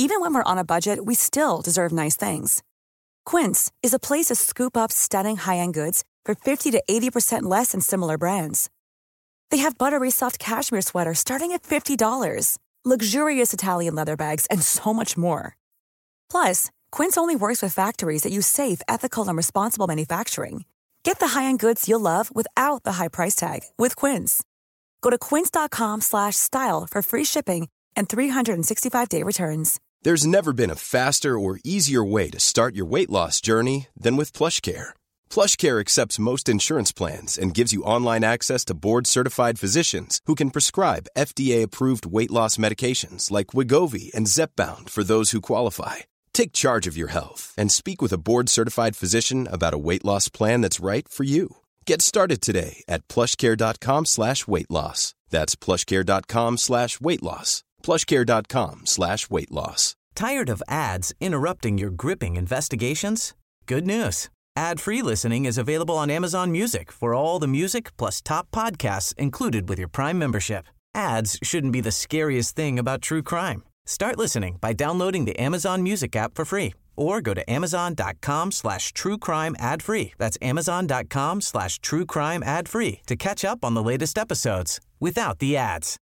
Even when we're on a budget, we still deserve nice things. Quince is a place to scoop up stunning high-end goods for 50 to 80% less than similar brands. They have buttery soft cashmere sweaters starting at $50, luxurious Italian leather bags, and so much more. Plus, Quince only works with factories that use safe, ethical, and responsible manufacturing. Get the high-end goods you'll love without the high price tag with Quince. Go to quince.com/style for free shipping and 365-day returns. There's never been a faster or easier way to start your weight loss journey than with PlushCare. PlushCare accepts most insurance plans and gives you online access to board-certified physicians who can prescribe FDA-approved weight loss medications like Wegovy and Zepbound for those who qualify. Take charge of your health and speak with a board-certified physician about a weight loss plan that's right for you. Get started today at plushcare.com/weightloss. That's plushcare.com/weightloss. plushcare.com/weightloss. Tired of ads interrupting your gripping investigations? Good news. Ad-free listening is available on Amazon Music for all the music plus top podcasts included with your Prime membership. Ads shouldn't be the scariest thing about true crime. Start listening by downloading the Amazon Music app for free or go to amazon.com/truecrime ad-free. That's amazon.com/truecrime ad-free to catch up on the latest episodes without the ads.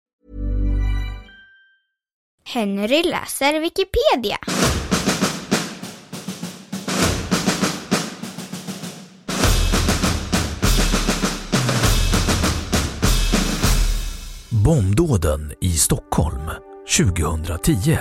Henry läser Wikipedia. Bombdåden i Stockholm 2010.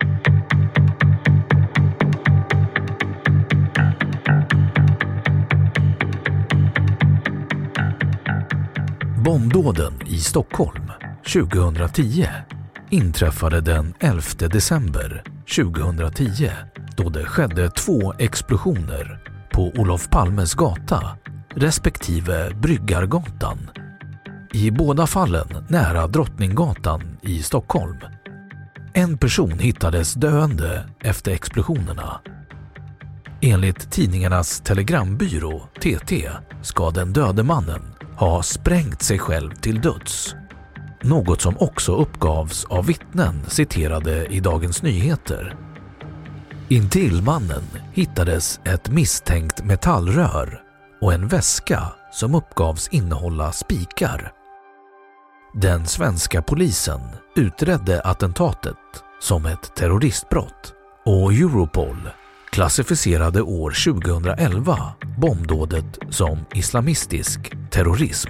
Bombdåden i Stockholm 2010 inträffade den 11 december 2010 då det skedde 2 explosioner på Olof Palmes gata respektive Bryggargatan. I båda fallen nära Drottninggatan i Stockholm. En person hittades döende efter explosionerna. Enligt tidningarnas telegrambyrå TT ska den döde mannen ha sprängt sig själv till döds. Något som också uppgavs av vittnen citerade i Dagens Nyheter. Intill mannen hittades ett misstänkt metallrör och en väska som uppgavs innehålla spikar. Den svenska polisen utredde attentatet som ett terroristbrott och Europol klassificerade år 2011 bombdådet som islamistisk terrorism.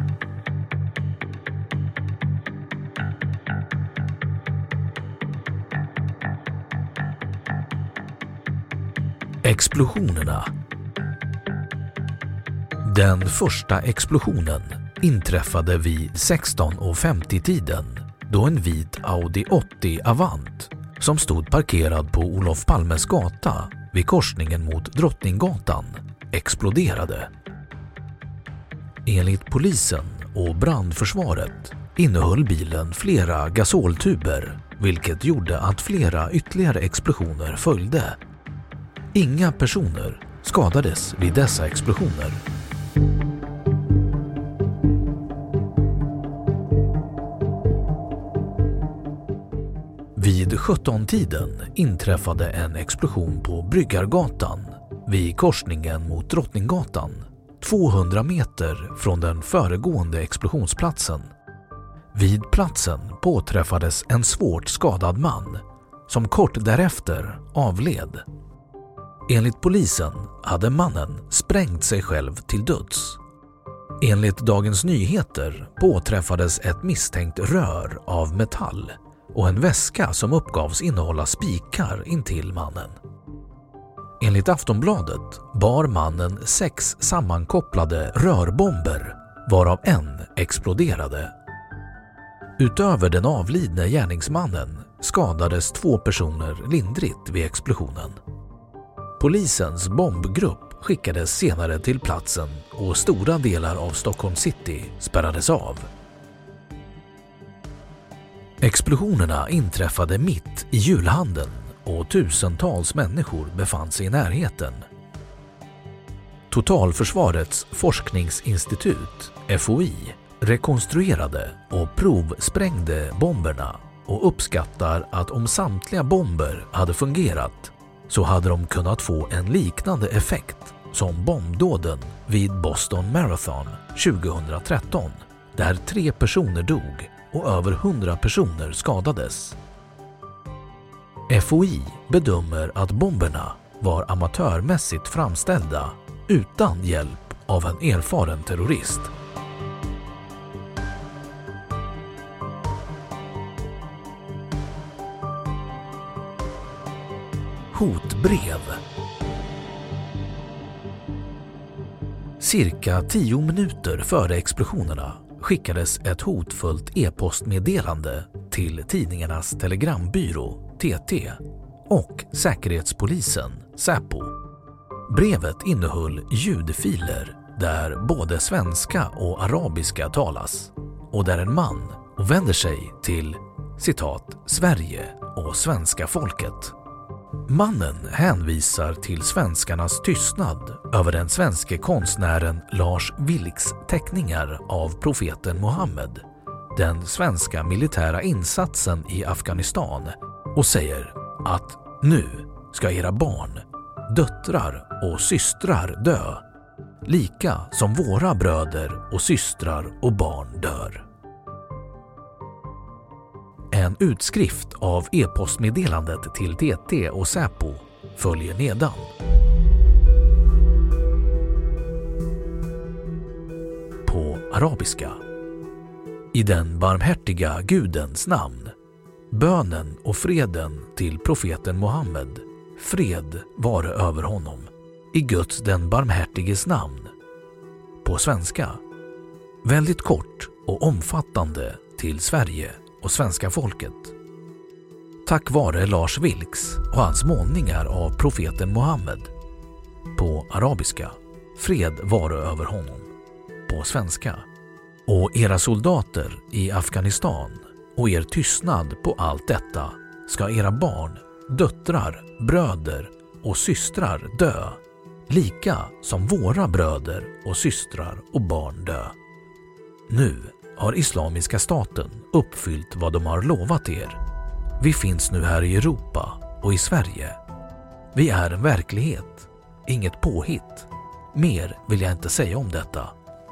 Explosionerna. Den första explosionen inträffade vid 16:50-tiden då en vit Audi 80 Avant som stod parkerad på Olof Palmes gata vid korsningen mot Drottninggatan exploderade. Enligt polisen och brandförsvaret innehöll bilen flera gasoltuber, vilket gjorde att flera ytterligare explosioner följde. Inga personer skadades vid dessa explosioner. Vid 17-tiden inträffade en explosion på Bryggargatan vid korsningen mot Drottninggatan, 200 meter från den föregående explosionsplatsen. Vid platsen påträffades en svårt skadad man som kort därefter avled. Enligt polisen hade mannen sprängt sig själv till döds. Enligt Dagens Nyheter påträffades ett misstänkt rör av metall och en väska som uppgavs innehålla spikar intill mannen. Enligt Aftonbladet bar mannen 6 sammankopplade rörbomber, varav en exploderade. Utöver den avlidne gärningsmannen skadades 2 personer lindrigt vid explosionen. Polisens bombgrupp skickades senare till platsen och stora delar av Stockholm city spärrades av. Explosionerna inträffade mitt i julhandeln och tusentals människor befann sig i närheten. Totalförsvarets forskningsinstitut, FOI, rekonstruerade och provsprängde bomberna och uppskattar att om samtliga bomber hade fungerat så hade de kunnat få en liknande effekt som bombdåden vid Boston Marathon 2013, där 3 personer dog och över 100 personer skadades. FOI bedömer att bomberna var amatörmässigt framställda utan hjälp av en erfaren terrorist. Hotbrev. Cirka 10 minuter före explosionerna skickades ett hotfullt e-postmeddelande till tidningarnas telegrambyrå TT och säkerhetspolisen Säpo. Brevet innehöll ljudfiler där både svenska och arabiska talas och där en man vänder sig till citat Sverige och svenska folket. Mannen hänvisar till svenskarnas tystnad över den svenske konstnären Lars Vilks teckningar av profeten Muhammed, den svenska militära insatsen i Afghanistan, och säger att nu ska era barn, döttrar och systrar dö, lika som våra bröder och systrar och barn dör. En utskrift av e-postmeddelandet till TT och Säpo följer nedan. På arabiska. I den barmhärtiga Gudens namn. Bönen och freden till profeten Muhammed. Fred vare över honom. I Guds den barmhärtiges namn. På svenska. Väldigt kort och omfattande till Sverige och svenska folket. Tack vare Lars Vilks och hans målningar av profeten Muhammed. På arabiska. Fred vare över honom. På svenska. Och era soldater i Afghanistan och er tystnad på allt detta ska era barn, döttrar, bröder och systrar dö, lika som våra bröder och systrar och barn dö. Nu har Islamiska staten uppfyllt vad de har lovat er. Vi finns nu här i Europa och i Sverige. Vi är en verklighet, inget påhitt. Mer vill jag inte säga om detta.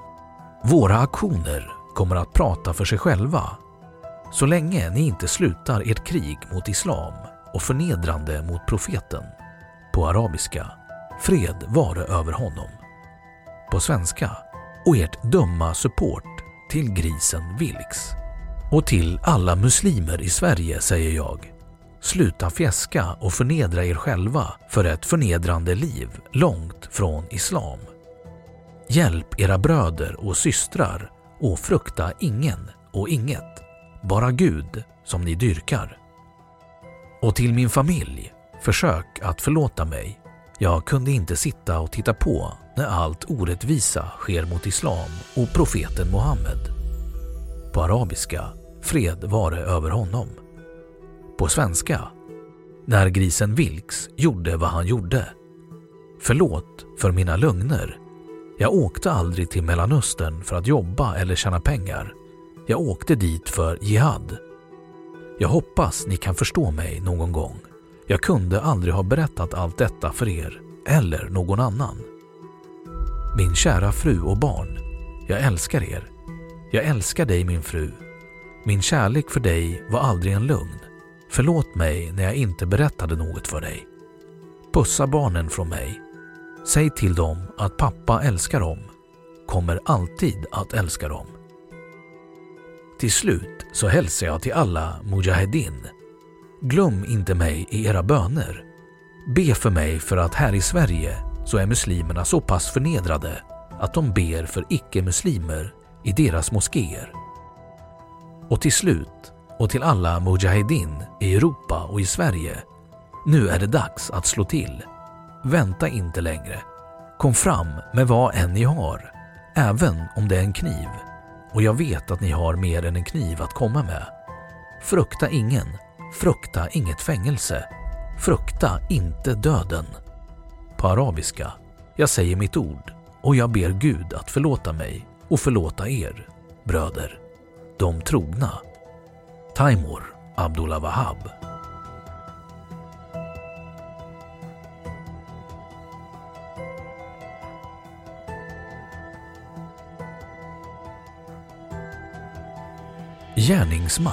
Våra aktioner kommer att prata för sig själva. Så länge ni inte slutar ert krig mot islam och förnedrande mot profeten. På arabiska. Fred vare över honom. På svenska. Och ert dumma support till grisen Vilks. Och till alla muslimer i Sverige säger jag. Sluta fjäska och förnedra er själva för ett förnedrande liv långt från islam. Hjälp era bröder och systrar och frukta ingen och inget, bara Gud som ni dyrkar. Och till min familj, försök att förlåta mig. Jag kunde inte sitta och titta på när allt orättvisa sker mot islam och profeten Muhammed. På arabiska, fred vare över honom. På svenska, när grisen Vilks gjorde vad han gjorde. Förlåt för mina lögner. Jag åkte aldrig till Mellanöstern för att jobba eller tjäna pengar. Jag åkte dit för jihad. Jag hoppas ni kan förstå mig någon gång. Jag kunde aldrig ha berättat allt detta för er eller någon annan. Min kära fru och barn, jag älskar er. Jag älskar dig min fru. Min kärlek för dig var aldrig en lögn. Förlåt mig när jag inte berättade något för dig. Pussa barnen från mig. Säg till dem att pappa älskar dem. Kommer alltid att älska dem. Till slut så hälsar jag till alla mujahedin. Glöm inte mig i era böner. Be för mig för att här i Sverige så är muslimerna så pass förnedrade att de ber för icke-muslimer i deras moskéer. Och till slut och till alla mujahedin i Europa och i Sverige. Nu är det dags att slå till. Vänta inte längre. Kom fram med vad än ni har, även om det är en kniv. Och jag vet att ni har mer än en kniv att komma med. Frukta ingen, frukta inget fängelse. Frukta inte döden. På arabiska, jag säger mitt ord och jag ber Gud att förlåta mig och förlåta er, bröder. De trogna. Taimur Abdullah Wahab. Gärningsman.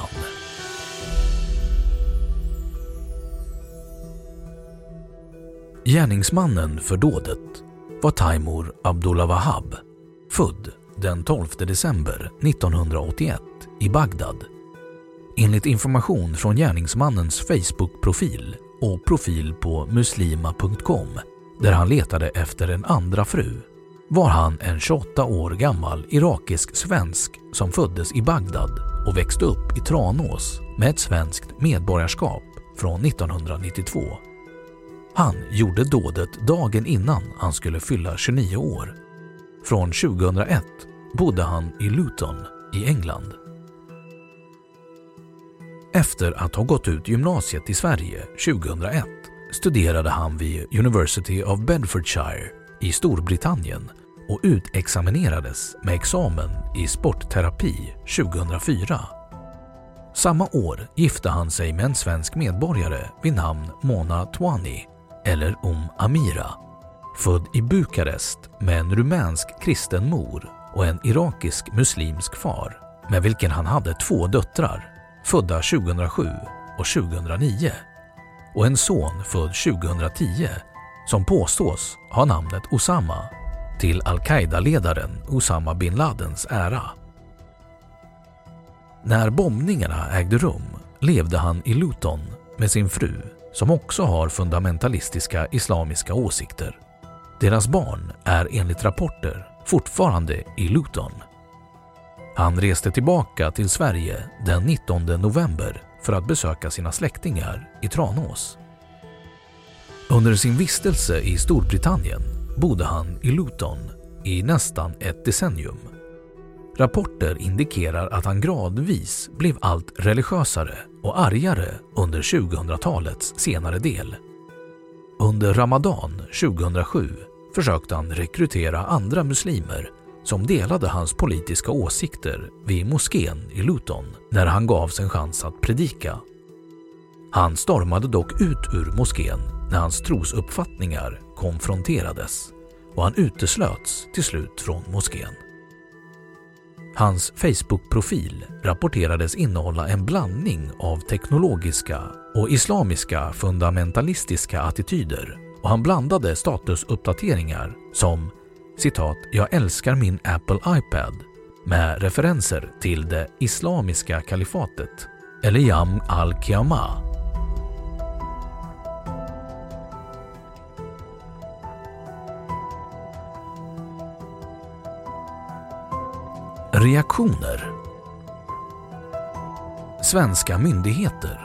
Gärningsmannen för dådet var Taimur Abdullah Wahab, född den 12 december 1981 i Bagdad. Enligt information från gärningsmannens Facebook-profil och profil på muslima.com, där han letade efter en andra fru, var han en 28 år gammal irakisk svensk som föddes i Bagdad och växte upp i Tranås med ett svenskt medborgarskap från 1992. Han gjorde dådet dagen innan han skulle fylla 29 år. Från 2001 bodde han i Luton i England. Efter att ha gått ut gymnasiet i Sverige 2001 studerade han vid University of Bedfordshire i Storbritannien och utexaminerades med examen i sportterapi 2004. Samma år gifte han sig med en svensk medborgare vid namn Mona Twani, eller Amira, född i Bukarest med en rumänsk kristen mor och en irakisk muslimsk far, med vilken han hade 2 döttrar, födda 2007 och 2009, och en son född 2010 som påstås ha namnet Osama, till al-Qaida-ledaren Osama bin Ladens ära. När bombningarna ägde rum levde han i Luton med sin fru, som också har fundamentalistiska islamiska åsikter. Deras barn är enligt rapporter fortfarande i Luton. Han reste tillbaka till Sverige den 19 november för att besöka sina släktingar i Tranås. Under sin vistelse i Storbritannien bodde han i Luton i nästan ett decennium. Rapporter indikerar att han gradvis blev allt religiösare och argare under 2000-talets senare del. Under Ramadan 2007 försökte han rekrytera andra muslimer som delade hans politiska åsikter vid moskén i Luton när han gavs en chans att predika. Han stormade dock ut ur moskén när hans trosuppfattningar konfronterades och han uteslöts till slut från moskén. Hans Facebook-profil rapporterades innehålla en blandning av teknologiska och islamiska fundamentalistiska attityder, och han blandade statusuppdateringar som citat "Jag älskar min Apple iPad" med referenser till det islamiska kalifatet eller Yawm al-Qiyamah. Reaktioner. Svenska myndigheter.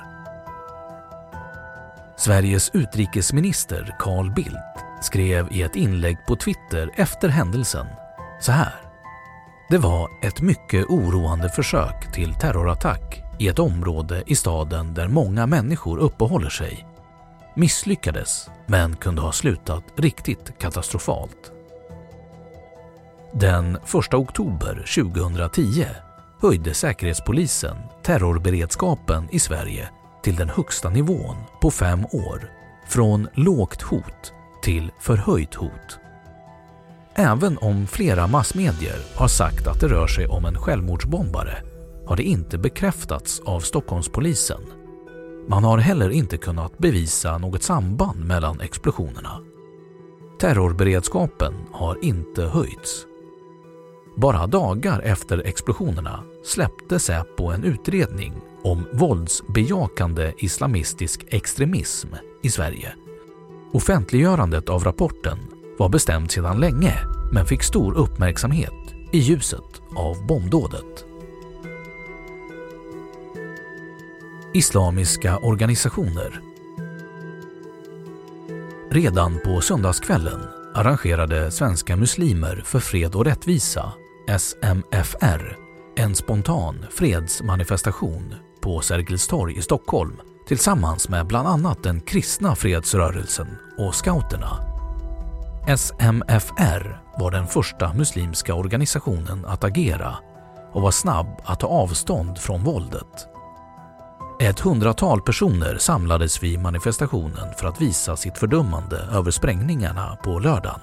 Sveriges utrikesminister Carl Bildt skrev i ett inlägg på Twitter efter händelsen så här: "Det var ett mycket oroande försök till terrorattack i ett område i staden där många människor uppehåller sig. Misslyckades, men kunde ha slutat riktigt katastrofalt." Den 1 oktober 2010 höjde Säkerhetspolisen terrorberedskapen i Sverige till den högsta nivån på 5 år, från lågt hot till förhöjt hot. Även om flera massmedier har sagt att det rör sig om en självmordsbombare har det inte bekräftats av Stockholmspolisen. Man har heller inte kunnat bevisa något samband mellan explosionerna. Terrorberedskapen har inte höjts. Bara dagar efter explosionerna släppte Säpo en utredning om våldsbejakande islamistisk extremism i Sverige. Offentliggörandet av rapporten var bestämt sedan länge, men fick stor uppmärksamhet i ljuset av bombdådet. Islamiska organisationer. Redan på söndagskvällen arrangerade Svenska muslimer för fred och rättvisa, SMFR, en spontan fredsmanifestation på Sergels torg i Stockholm tillsammans med bland annat den kristna fredsrörelsen och scouterna. SMFR var den första muslimska organisationen att agera och var snabb att ta avstånd från våldet. 100-tal personer samlades vid manifestationen för att visa sitt fördömande över sprängningarna på lördagen.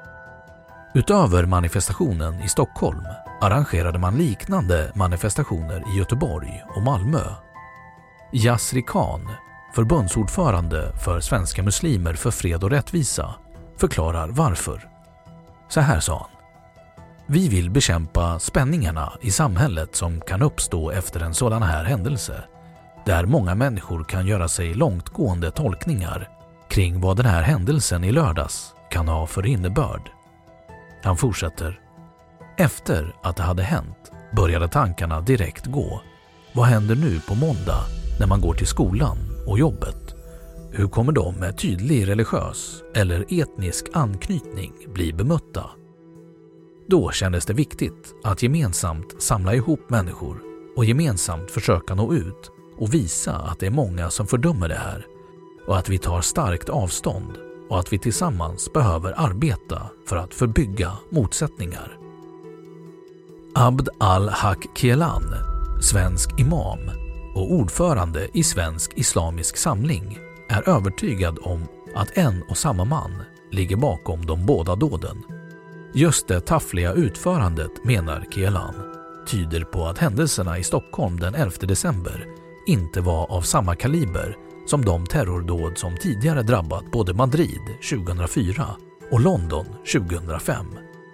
Utöver manifestationen i Stockholm arrangerade man liknande manifestationer i Göteborg och Malmö. Yasri Khan, förbundsordförande för Svenska muslimer för fred och rättvisa, förklarar varför. Så här sa han: "Vi vill bekämpa spänningarna i samhället som kan uppstå efter en sådan här händelse, där många människor kan göra sig långtgående tolkningar kring vad den här händelsen i lördags kan ha för innebörd." Han fortsätter: "Efter att det hade hänt började tankarna direkt gå. Vad händer nu på måndag när man går till skolan och jobbet? Hur kommer de med tydlig religiös eller etnisk anknytning bli bemötta?" Då kändes det viktigt att gemensamt samla ihop människor och gemensamt försöka nå ut och visa att det är många som fördömer det här och att vi tar starkt avstånd och att vi tillsammans behöver arbeta för att förbygga motsättningar. Abd al-Haq Kelan, svensk imam och ordförande i Svensk Islamisk Samling, är övertygad om att en och samma man ligger bakom de båda dåden. Just det taffliga utförandet, menar Kelan, tyder på att händelserna i Stockholm den 11 december inte var av samma kaliber som de terrordåd som tidigare drabbat både Madrid 2004 och London 2005.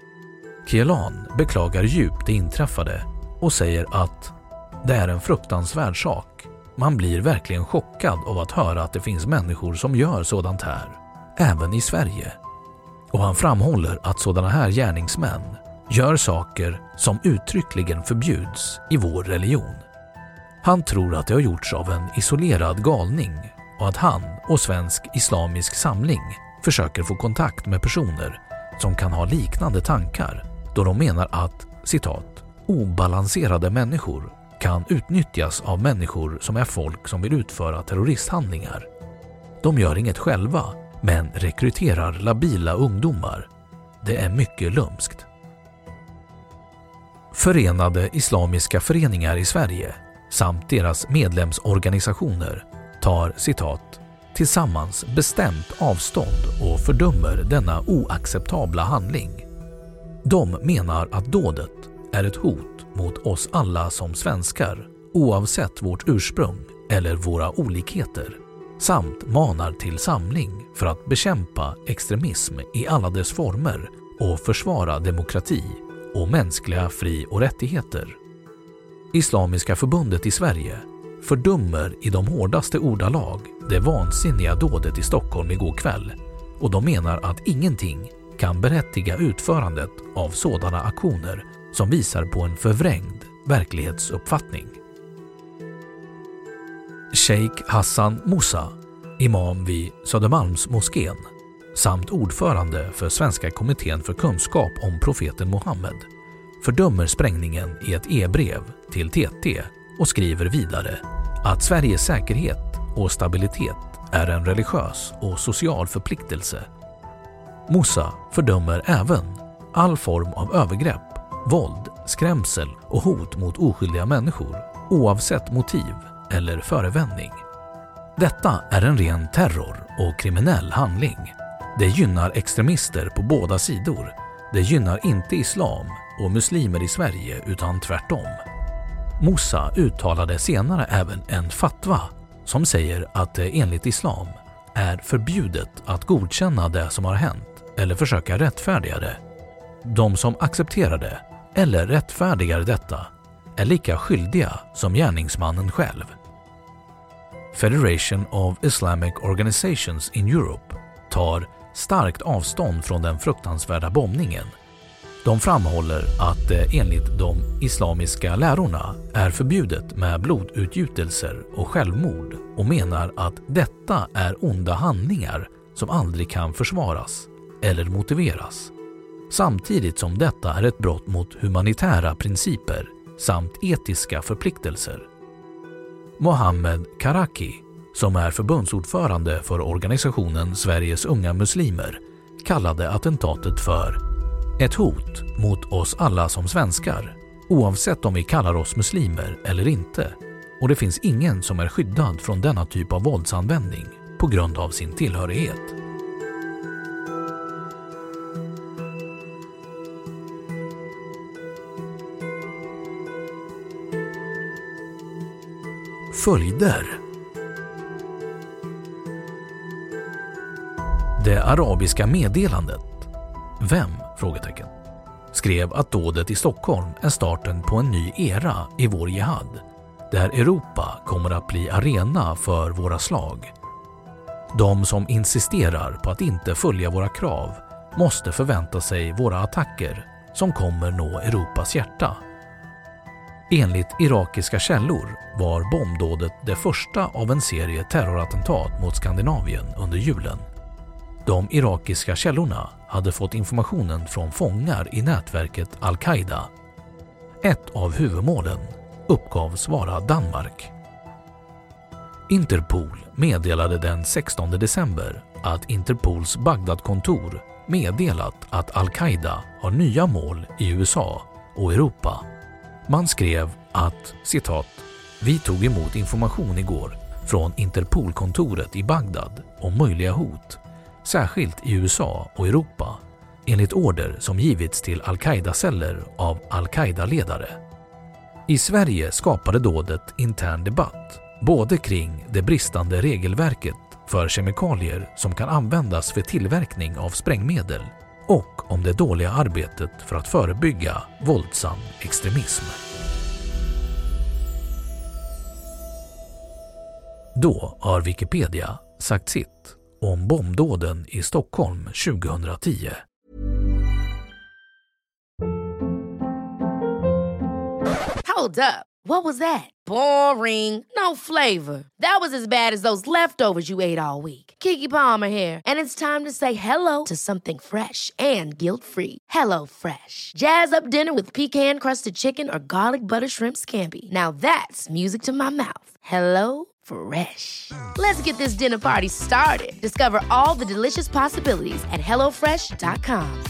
Kelan beklagar djupt det inträffade och säger att det är en fruktansvärd sak. Man blir verkligen chockad av att höra att det finns människor som gör sådant här, även i Sverige. Och han framhåller att sådana här gärningsmän gör saker som uttryckligen förbjuds i vår religion. Han tror att det har gjorts av en isolerad galning och att han och Svensk Islamisk Samling försöker få kontakt med personer som kan ha liknande tankar, då de menar att, citat, "obalanserade människor kan utnyttjas av människor som är folk som vill utföra terroristhandlingar. De gör inget själva, men rekryterar labila ungdomar. Det är mycket lumskt." Förenade Islamiska föreningar i Sverige samt deras medlemsorganisationer tar, citat, "tillsammans bestämt avstånd och fördömer denna oacceptabla handling. De menar att dådet är ett hot mot oss alla som svenskar, oavsett vårt ursprung eller våra olikheter, samt manar till samling för att bekämpa extremism i alla dess former och försvara demokrati och mänskliga fri- och rättigheter. Islamiska förbundet i Sverige fördömer i de hårdaste ordalag det vansinniga dådet i Stockholm igår kväll, och de menar att ingenting kan berättiga utförandet av sådana aktioner som visar på en förvrängd verklighetsuppfattning. Sheikh Hassan Musa, imam vid Södermalmsmoskén samt ordförande för Svenska kommittén för kunskap om profeten Muhammed, fördömer sprängningen i ett e-brev till TT och skriver vidare att Sveriges säkerhet och stabilitet är en religiös och social förpliktelse. Musa fördömer även all form av övergrepp, våld, skrämsel och hot mot oskyldiga människor, oavsett motiv eller förevändning. Detta är en ren terror och kriminell handling. Det gynnar extremister på båda sidor. Det gynnar inte islam och muslimer i Sverige utan tvärtom. Musa uttalade senare även en fatwa som säger att det enligt islam är förbjudet att godkänna det som har hänt eller försöka rättfärdiga det. De som accepterar det eller rättfärdigar detta är lika skyldiga som gärningsmannen själv. Federation of Islamic Organizations in Europe tar starkt avstånd från den fruktansvärda bombningen. De framhåller att det enligt de islamiska lärorna är förbjudet med blodutgjutelser och självmord och menar att detta är onda handlingar som aldrig kan försvaras eller motiveras, samtidigt som detta är ett brott mot humanitära principer samt etiska förpliktelser. Mohammed Karaki, som är förbundsordförande för organisationen Sveriges unga muslimer, kallade attentatet för ett hot mot oss alla som svenskar, oavsett om vi kallar oss muslimer eller inte, och det finns ingen som är skyddad från denna typ av våldsanvändning på grund av sin tillhörighet. Följder. Det arabiska meddelandet. Vem? Frågetecken. Skrev att dådet i Stockholm är starten på en ny era i vår jihad, där Europa kommer att bli arena för våra slag. De som insisterar på att inte följa våra krav måste förvänta sig våra attacker som kommer nå Europas hjärta. Enligt irakiska källor var bombdådet det första av en serie terrorattentat mot Skandinavien under julen. De irakiska källorna hade fått informationen från fångar i nätverket Al-Qaida. Ett av huvudmålen uppgavs vara Danmark. Interpol meddelade den 16 december att Interpols Bagdad-kontor meddelat att Al-Qaida har nya mål i USA och Europa. Man skrev att, citat, "Vi tog emot information igår från Interpol-kontoret i Bagdad om möjliga hot, särskilt i USA och Europa, enligt order som givits till Al-Qaida-celler av Al-Qaida-ledare." I Sverige skapade dådet intern debatt, både kring det bristande regelverket för kemikalier som kan användas för tillverkning av sprängmedel och om det dåliga arbetet för att förebygga våldsam extremism. Då har Wikipedia sagt sitt om bombdåden i Stockholm 2010. Hold up. What was that? Boring. No flavor. That was as bad as those leftovers you ate all week. Keke Palmer here, and it's time to say hello to something fresh and guilt-free. Hello Fresh. Jazz up dinner with pecan-crusted chicken or garlic butter shrimp scampi. Now that's music to my mouth. Hello Fresh. Let's get this dinner party started. Discover all the delicious possibilities at hellofresh.com.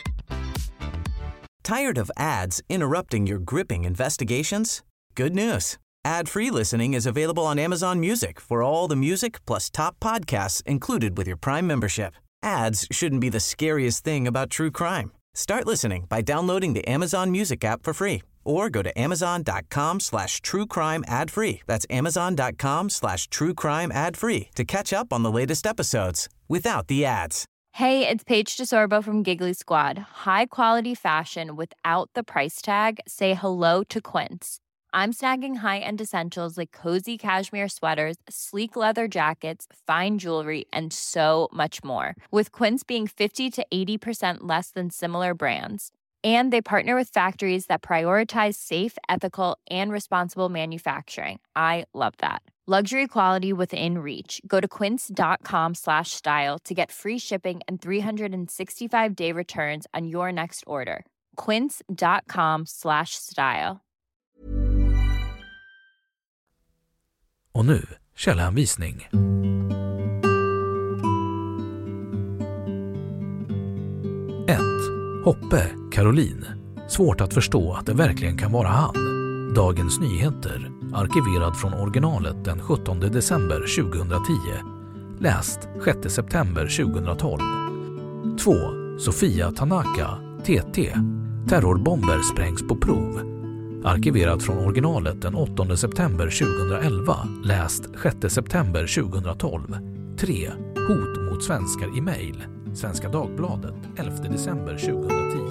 Tired of ads interrupting your gripping investigations? Good news. Ad-free listening is available on Amazon Music for all the music plus top podcasts included with your Prime membership. Ads shouldn't be the scariest thing about true crime. Start listening by downloading the Amazon Music app for free or go to amazon.com/truecrime ad-free. That's amazon.com/truecrime ad-free to catch up on the latest episodes without the ads. Hey, it's Paige DeSorbo from Giggly Squad. High quality fashion without the price tag. Say hello to Quince. I'm snagging high-end essentials like cozy cashmere sweaters, sleek leather jackets, fine jewelry, and so much more. With Quince being 50 to 80% less than similar brands. And they partner with factories that prioritize safe, ethical, and responsible manufacturing. I love that. Luxury quality within reach. Go to quince.com/style to get free shipping and 365-day returns on your next order. quince.com/style. Och nu källhänvisning. 1. Hoppe, Caroline. Svårt att förstå att det verkligen kan vara han. Dagens Nyheter. Arkiverad från originalet den 17 december 2010. Läst 6 september 2012. 2. Sofia Tanaka, TT. Terrorbomber sprängs på prov. Arkiverad från originalet den 8 september 2011. Läst 6 september 2012. 3. Hot mot svenskar i mejl. Svenska Dagbladet 11 december 2010.